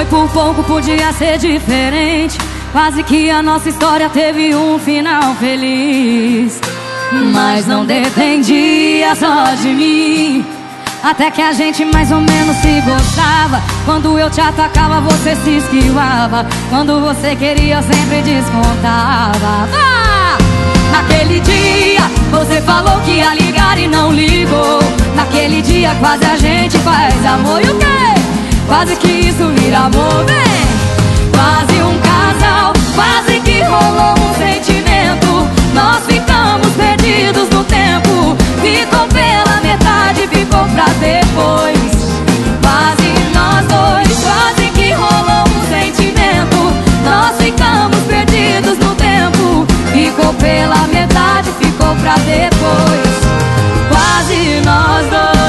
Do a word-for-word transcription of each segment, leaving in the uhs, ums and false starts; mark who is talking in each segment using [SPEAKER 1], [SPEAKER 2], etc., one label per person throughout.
[SPEAKER 1] por pouco podia ser diferente. Quase que a nossa história teve um final feliz. Mas não dependia só de mim. Até que a gente mais ou menos se gostava. Quando eu te atacava, você se esquivava. Quando você queria, eu sempre descontava. Ah! Naquele dia, você falou que ia ligar e não ligou. Naquele dia, quase a gente faz amor. E o quê? Quase que isso vira amor, vem! Quase um casal, quase que rolou um sentimento. Nós ficamos perdidos no tempo. Ficou pela metade, ficou pra depois. Quase nós dois, quase que rolou um sentimento. Nós ficamos perdidos no tempo. Ficou pela metade, ficou pra depois. Quase nós dois.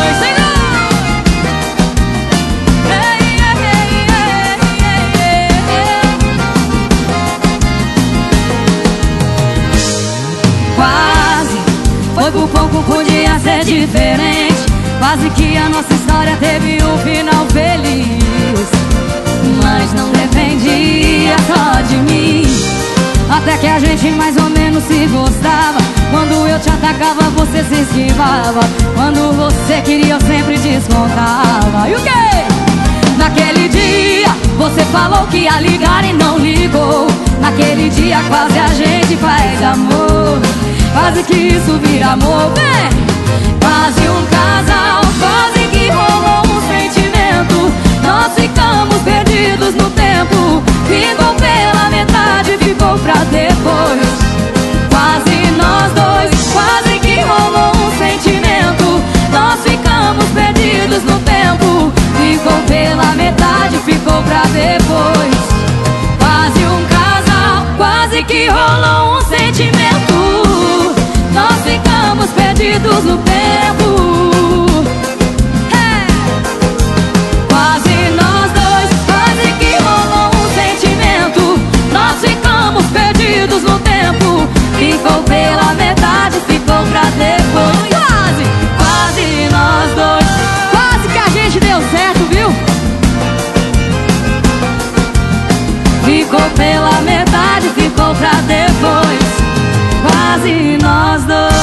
[SPEAKER 1] Foi por pouco, podia ser diferente. Quase que a nossa história teve um final feliz. Mas não dependia só de mim. Até que a gente mais ou menos se gostava. Quando eu te atacava, você se esquivava. Quando você queria, eu sempre descontava. E o quê? Naquele dia, você falou que ia ligar e não ligou. Naquele dia, quase a gente faz amor. Quase que isso vira amor, vem! Quase um casal, quase que rolou um sentimento. Nós ficamos perdidos no tempo. Ficou pela metade, ficou pra depois. Quase nós dois, quase que rolou um sentimento. Nós ficamos perdidos no tempo. Ficou pela metade, ficou pra depois. Quase um casal, quase que rolou um sentimento. Nós ficamos perdidos no tempo. Hey! Quase nós dois, quase que rolou um sentimento. Nós ficamos perdidos no tempo. Ficou pela metade, ficou pra depois. Quase, quase nós dois. Quase que a gente deu certo, viu? Ficou pela metade, ficou pra depois. Quase nós dois.